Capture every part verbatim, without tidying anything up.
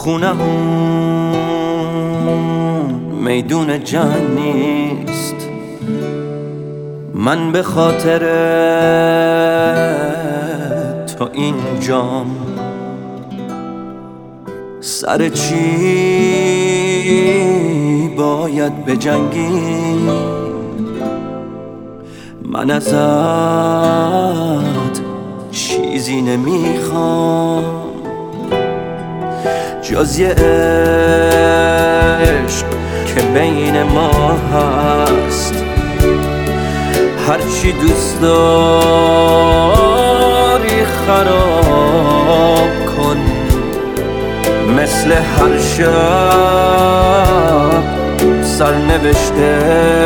خونه‌مون میدون جنگ نیست. من به خاطر تو اینجام، سر چی باید بجنگی؟ من ازت چیزی نمیخوام جز یه عشق که بین ما هست. هرچی دوست داری خراب کن، مثل هر شب سرنوشته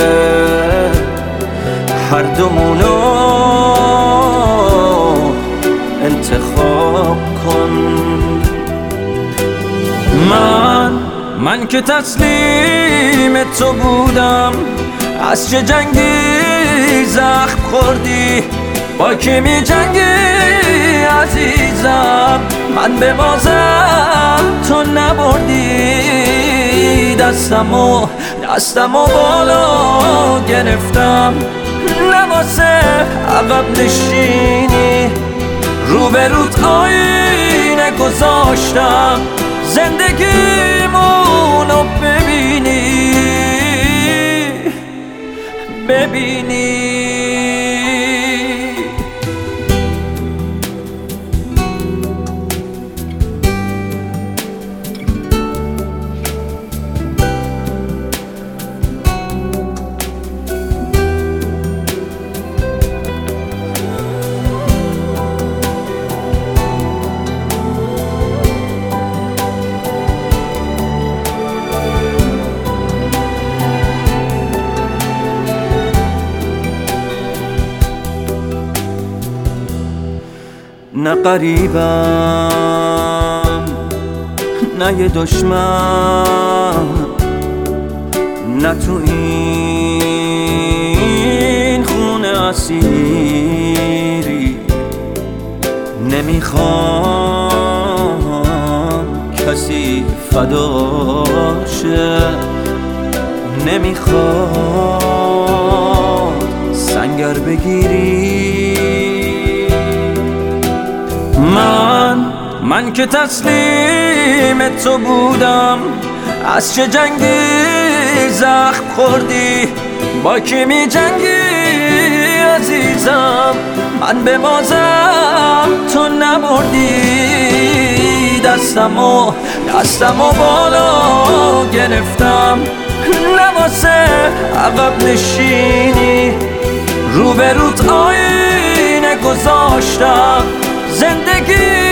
هر دومونو انتخاب کن. من من که تسلیم تو بودم، از چه جنگی زخم خوردی؟ با کی می جنگی عزیزم؟ من به بازم تو نبردی. دستمو دستمو بالا گرفتم، لباس عقب نشینی رو به روت آینه گذاشتم. زندگیمونو ببینی ببینی نه قریبم نه یه دشمن، نه تو این خونه اسیری. نمیخوام کسی فداشه، نمیخوام سنگر بگیری. من من که تسلیم تو بودم، از چه جنگی زخم خوردی؟ با کی می جنگی عزیزم؟ من به بازم تو نبردی. دستمو دستمو بالا گرفتم، لباس عقب نشینی رو به روت آینه گذاشتم. زندگی